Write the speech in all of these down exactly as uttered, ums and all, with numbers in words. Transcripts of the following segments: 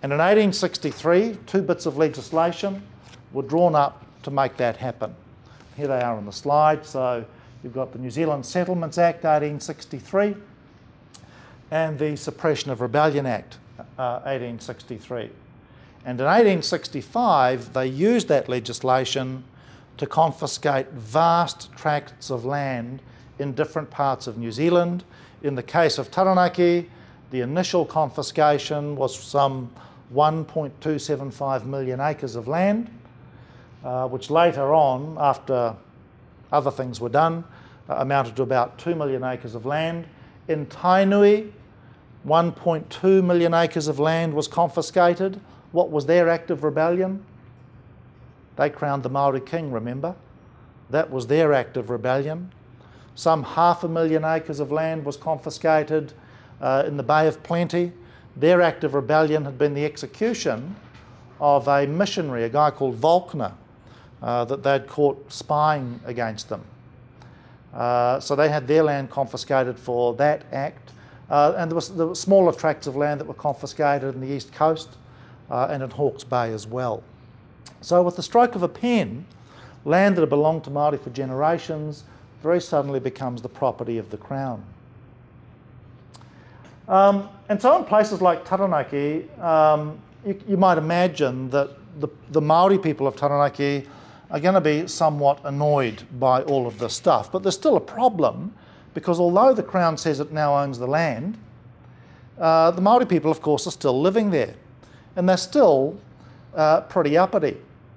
And in eighteen sixty-three, two bits of legislation were drawn up to make that happen. Here they are on the slide. So you've got the New Zealand Settlements Act, eighteen sixty-three, and the Suppression of Rebellion Act, uh, eighteen sixty-three. And in eighteen sixty-five, they used that legislation to confiscate vast tracts of land in different parts of New Zealand. In the case of Taranaki, the initial confiscation was some one point two seven five million acres of land, uh, which later on, after other things were done, uh, amounted to about two million acres of land. In Tainui, one point two million acres of land was confiscated. What was their act of rebellion? They crowned the Māori king, remember? That was their act of rebellion. Some half a million acres of land was confiscated uh, in the Bay of Plenty. Their act of rebellion had been the execution of a missionary, a guy called Volkner, uh, that they'd caught spying against them. Uh, so they had their land confiscated for that act. Uh, and there, was, there were smaller tracts of land that were confiscated in the East Coast uh, and in Hawke's Bay as well. So with the stroke of a pen, land that had belonged to Māori for generations very suddenly becomes the property of the Crown. Um, and so in places like Taranaki, um, you, you might imagine that the, the Māori people of Taranaki are going to be somewhat annoyed by all of this stuff. But there's still a problem, because although the Crown says it now owns the land, uh, the Māori people, of course, are still living there. And they're still uh, pretty uppity.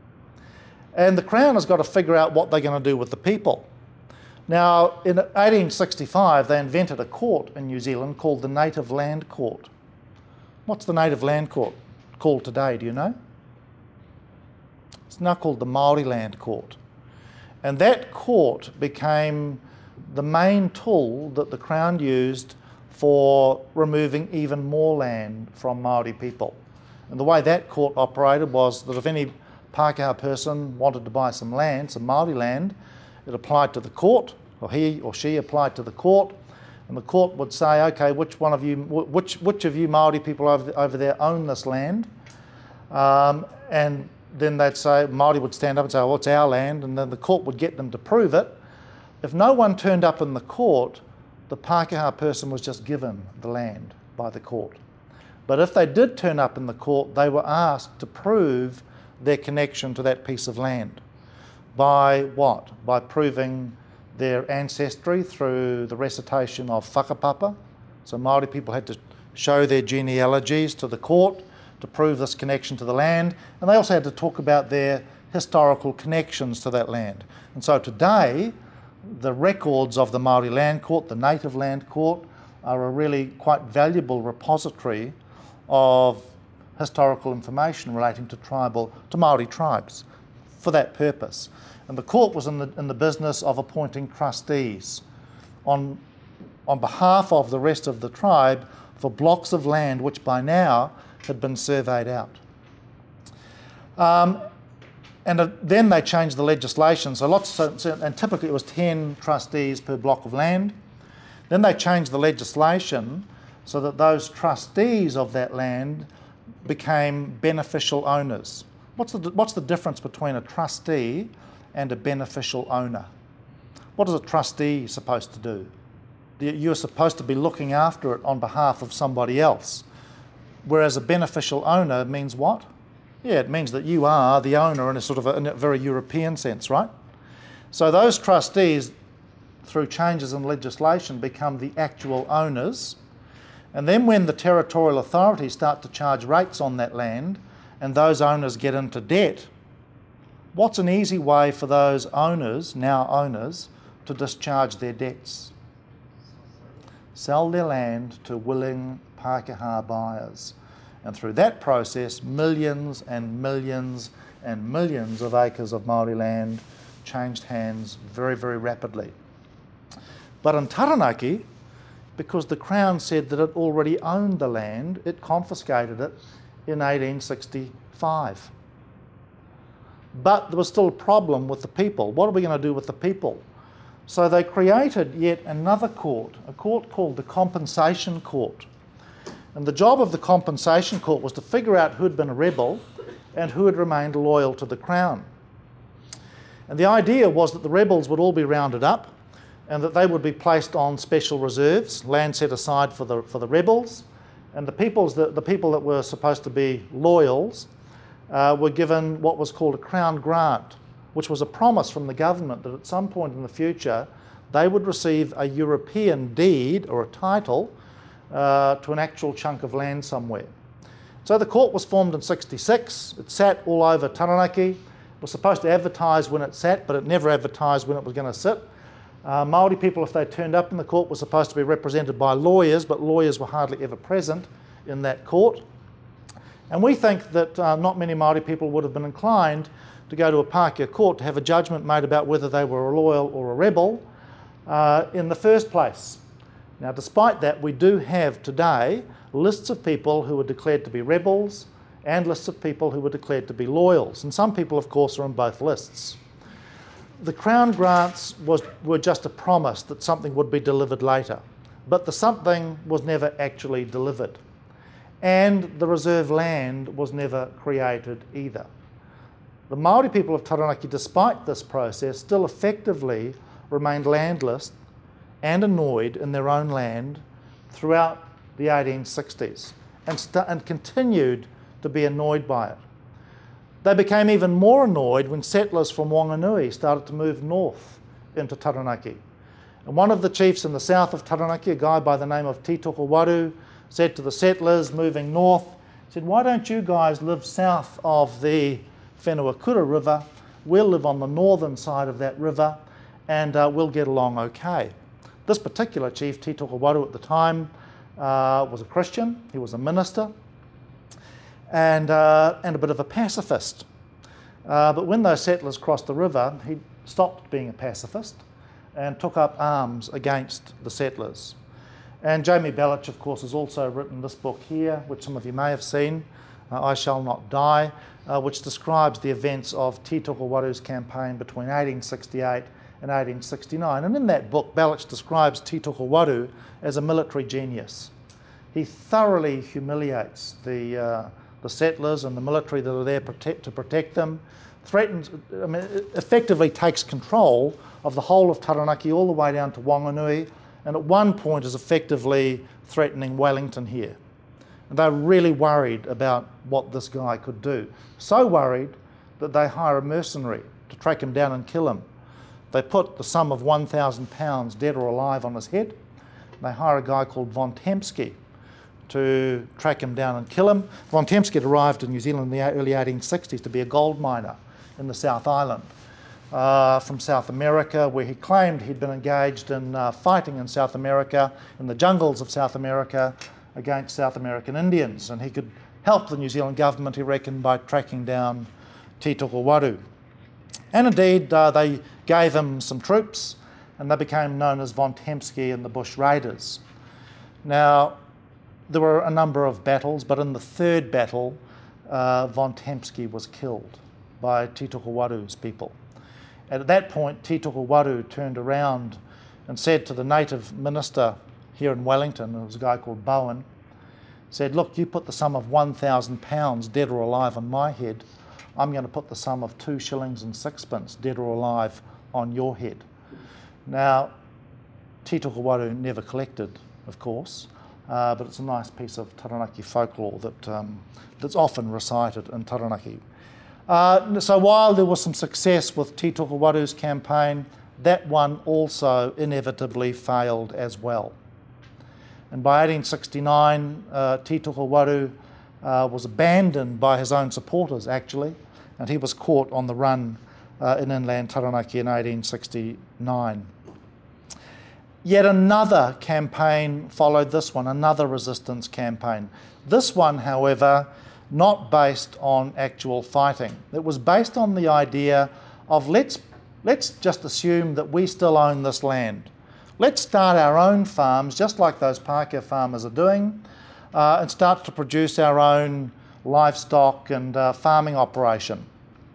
And the Crown has got to figure out what they're going to do with the people. Now, in eighteen sixty-five, they invented a court in New Zealand called the Native Land Court. What's the Native Land Court called today, do you know? It's now called the Māori Land Court. And that court became the main tool that the Crown used for removing even more land from Māori people. And the way that court operated was that if any Pākehā person wanted to buy some land, some Māori land, it applied to the court, or he or she applied to the court, and the court would say, okay, which one of you, which which of you Māori people over, over there own this land? Um, and then they'd say, Māori would stand up and say, well, it's our land, and then the court would get them to prove it. If no one turned up in the court, the Pākehā person was just given the land by the court. But if they did turn up in the court, they were asked to prove their connection to that piece of land. By what? By proving their ancestry through the recitation of whakapapa. So Māori people had to show their genealogies to the court to prove this connection to the land, and they also had to talk about their historical connections to that land. And so today, the records of the Māori Land Court, the Native Land Court, are a really quite valuable repository of historical information relating to tribal, to Māori tribes for that purpose. And the court was in the, in the business of appointing trustees on, on behalf of the rest of the tribe for blocks of land which by now had been surveyed out. Um, and uh, then they changed the legislation, so lots of, and typically it was ten trustees per block of land. Then they changed the legislation so that those trustees of that land became beneficial owners. What's the, what's the difference between a trustee and a beneficial owner? What is a trustee supposed to do? You're supposed to be looking after it on behalf of somebody else. Whereas a beneficial owner means what? Yeah, it means that you are the owner in a sort of a, in a very European sense, right? So those trustees, through changes in legislation, become the actual owners. And then when the territorial authorities start to charge rates on that land and those owners get into debt, what's an easy way for those owners, now owners, to discharge their debts? Sell their land to willing Pākehā buyers. And through that process, millions and millions and millions of acres of Māori land changed hands very, very rapidly. But in Taranaki, because the Crown said that it already owned the land, it confiscated it in eighteen sixty-five. But there was still a problem with the people. What are we going to do with the people? So they created yet another court, a court called the Compensation Court. And the job of the compensation court was to figure out who had been a rebel and who had remained loyal to the crown. And the idea was that the rebels would all be rounded up and that they would be placed on special reserves, land set aside for the, for the rebels, and the, peoples that, the people that were supposed to be loyals uh, were given what was called a crown grant, which was a promise from the government that at some point in the future they would receive a European deed or a title uh, to an actual chunk of land somewhere. So the court was formed in sixty-six. It sat all over Taranaki. It was supposed to advertise when it sat, but it never advertised when it was going to sit. Uh, Māori people, if they turned up in the court, were supposed to be represented by lawyers, but lawyers were hardly ever present in that court. And we think that uh, not many Māori people would have been inclined to go to a Pākehā court to have a judgment made about whether they were a loyal or a rebel uh, in the first place. Now, despite that, we do have today lists of people who were declared to be rebels and lists of people who were declared to be loyals. And some people, of course, are on both lists. The Crown grants was, were just a promise that something would be delivered later, but the something was never actually delivered. And the reserve land was never created either. The Māori people of Taranaki, despite this process, still effectively remained landless and annoyed in their own land throughout the eighteen sixties and, st- and continued to be annoyed by it. They became even more annoyed when settlers from Wanganui started to move north into Taranaki. And one of the chiefs in the south of Taranaki, a guy by the name of Titoko Waru, said to the settlers moving north, said, "Why don't you guys live south of the Whenua-Kura River? We'll live on the northern side of that river and uh, we'll get along okay." This particular chief, Titoko Waru at the time, uh, was a Christian, he was a minister, and, uh, and a bit of a pacifist. Uh, but when those settlers crossed the river, he stopped being a pacifist and took up arms against the settlers. And Jamie Belich, of course, has also written this book here, which some of you may have seen, uh, I Shall Not Die, uh, which describes the events of Titoko Waru's campaign between eighteen sixty-eight and eighteen sixty-nine. And in that book, Belich describes Titoko Waru as a military genius. He thoroughly humiliates the, uh, the settlers and the military that are there protect, to protect them, threatens, I mean, effectively takes control of the whole of Taranaki all the way down to Wanganui, and at one point is effectively threatening Wellington here. And they're really worried about what this guy could do. So worried that they hire a mercenary to track him down and kill him. They put the sum of one thousand pounds, dead or alive, on his head. They hire a guy called Von Tempsky to track him down and kill him. Von Tempsky had arrived in New Zealand in the early eighteen sixties to be a gold miner in the South Island uh, from South America, where he claimed he'd been engaged in uh, fighting in South America, in the jungles of South America, against South American Indians. And he could help the New Zealand government, he reckoned, by tracking down Titoko Waru. And indeed, uh, they gave him some troops, and they became known as Von Tempsky and the Bush Raiders. Now, there were a number of battles, but in the third battle, uh, Von Tempsky was killed by Titoko Waru's people. And at that point, Titoko Waru turned around and said to the native minister here in Wellington, there was a guy called Bowen, said, "Look, you put the sum of one thousand pounds, dead or alive, on my head. I'm going to put the sum of two shillings and sixpence, dead or alive, on your head." Now, Titoko Waru never collected, of course, uh, but it's a nice piece of Taranaki folklore that, um, that's often recited in Taranaki. Uh, so while there was some success with Titoko Waru's campaign, that one also inevitably failed as well. And by eighteen sixty-nine, uh, Titoko Waru uh, was abandoned by his own supporters, actually, and he was caught on the run uh, in inland Taranaki in eighteen sixty-nine. Yet another campaign followed this one, another resistance campaign. This one, however, not based on actual fighting. It was based on the idea of let's, let's just assume that we still own this land. Let's start our own farms, just like those Pākehā farmers are doing, uh, and start to produce our own livestock and uh, farming operation.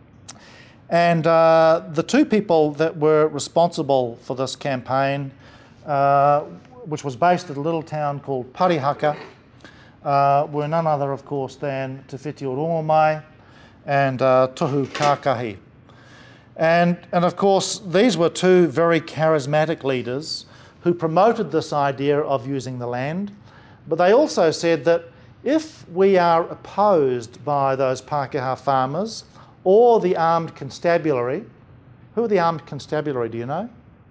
And uh, the two people that were responsible for this campaign, uh, which was based at a little town called Parihaka, uh, were none other, of course, than Te Whiti o Rongomai and uh, Tohu Kākahi. And, and of course, these were two very charismatic leaders who promoted this idea of using the land, but they also said that if we are opposed by those Pākehā farmers or the armed constabulary, who are the armed constabulary, do you know?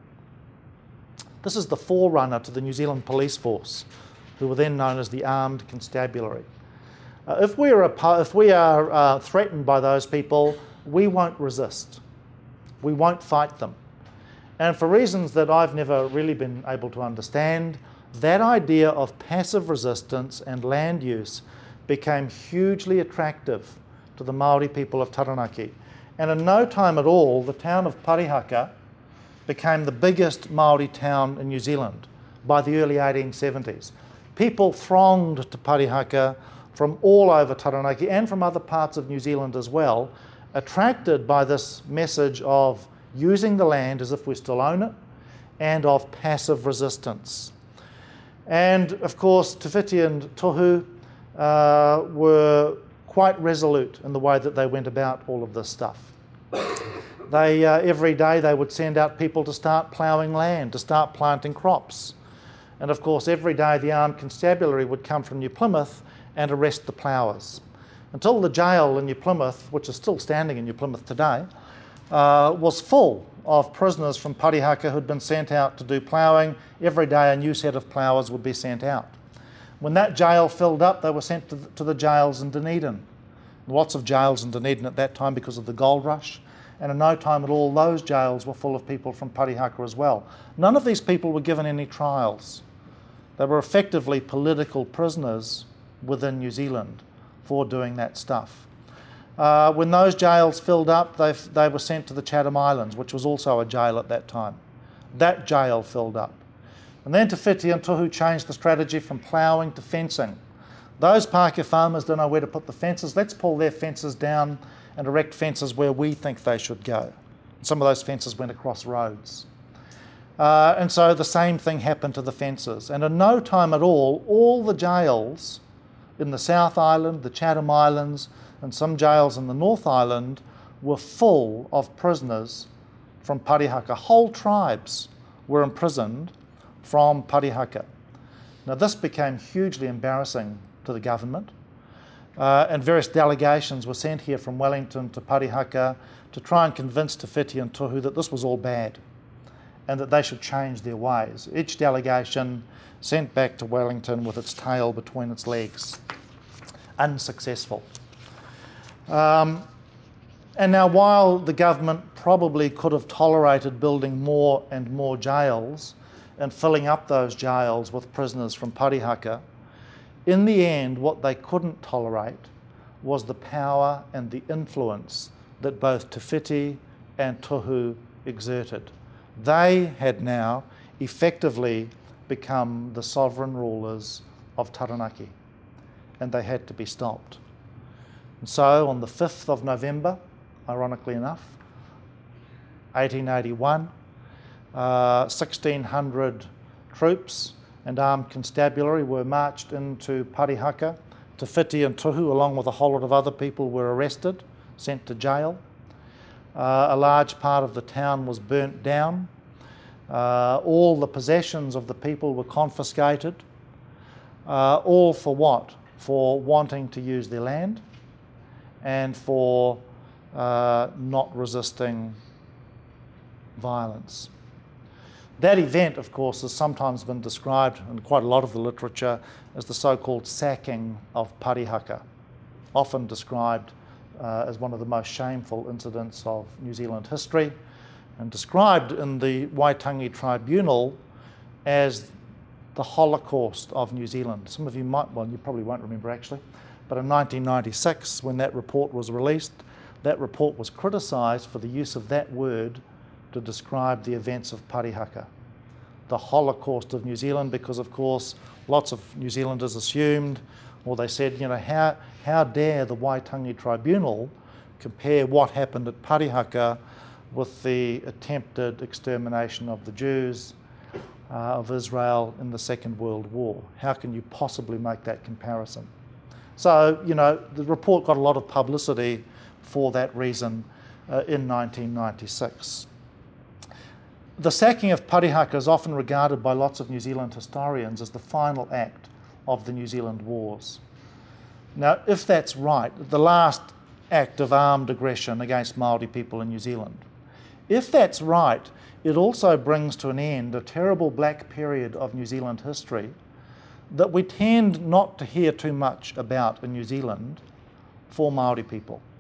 This is the forerunner to the New Zealand Police Force, who were then known as the armed constabulary. Uh, if we are, oppo- if we are uh, threatened by those people, we won't resist. We won't fight them. And for reasons that I've never really been able to understand, that idea of passive resistance and land use became hugely attractive to the Māori people of Taranaki. And in no time at all, the town of Parihaka became the biggest Māori town in New Zealand by the early eighteen seventies. People thronged to Parihaka from all over Taranaki and from other parts of New Zealand as well, attracted by this message of using the land as if we still own it and of passive resistance. And of course, Te Whiti and Tohu uh, were quite resolute in the way that they went about all of this stuff. They, uh, every day they would send out people to start ploughing land, to start planting crops. And of course, every day the armed constabulary would come from New Plymouth and arrest the ploughers. Until the jail in New Plymouth, which is still standing in New Plymouth today, uh, was full of prisoners from Parihaka who'd been sent out to do ploughing. Every day a new set of ploughers would be sent out. When that jail filled up, they were sent to the, to the jails in Dunedin. Lots of jails in Dunedin at that time because of the gold rush. And in no time at all, those jails were full of people from Parihaka as well. None of these people were given any trials. They were effectively political prisoners within New Zealand for doing that stuff. Uh, when those jails filled up, they, they were sent to the Chatham Islands, which was also a jail at that time. That jail filled up. And then Te Whiti and Tohu changed the strategy from ploughing to fencing. Those Pākehā farmers don't know where to put the fences. Let's pull their fences down and erect fences where we think they should go. Some of those fences went across roads. Uh, and so the same thing happened to the fences. And in no time at all, all the jails in the South Island, the Chatham Islands, and some jails in the North Island were full of prisoners from Parihaka. Whole tribes were imprisoned from Parihaka. Now this became hugely embarrassing to the government, uh, and various delegations were sent here from Wellington to Parihaka to try and convince Te Whiti and Tohu that this was all bad and that they should change their ways. Each delegation sent back to Wellington with its tail between its legs. Unsuccessful. Um, and now while the government probably could have tolerated building more and more jails and filling up those jails with prisoners from Parihaka, in the end what they couldn't tolerate was the power and the influence that both Te Whiti and Tohu exerted. They had now effectively become the sovereign rulers of Taranaki, and they had to be stopped. And so on the fifth of November, ironically enough, eighteen eighty-one, uh, sixteen hundred troops and armed constabulary were marched into Parihaka. Te Whiti and Tohu, along with a whole lot of other people, were arrested, sent to jail. Uh, a large part of the town was burnt down. Uh, all the possessions of the people were confiscated. Uh, all for what? For wanting to use their land and for uh, not resisting violence. That event, of course, has sometimes been described in quite a lot of the literature as the so-called sacking of Parihaka, often described uh, as one of the most shameful incidents of New Zealand history, and described in the Waitangi Tribunal as the Holocaust of New Zealand. Some of you might, well, you probably won't remember actually, but in nineteen ninety-six, when that report was released, that report was criticised for the use of that word to describe the events of Parihaka, the Holocaust of New Zealand, because of course lots of New Zealanders assumed, or they said, you know, how, how dare the Waitangi Tribunal compare what happened at Parihaka with the attempted extermination of the Jews uh, of Israel in the Second World War. How can you possibly make that comparison? So, you know, the report got a lot of publicity for that reason uh, in nineteen ninety-six. The sacking of Parihaka is often regarded by lots of New Zealand historians as the final act of the New Zealand Wars. Now, if that's right, the last act of armed aggression against Māori people in New Zealand, if that's right, it also brings to an end a terrible black period of New Zealand history that we tend not to hear too much about in New Zealand for Māori people.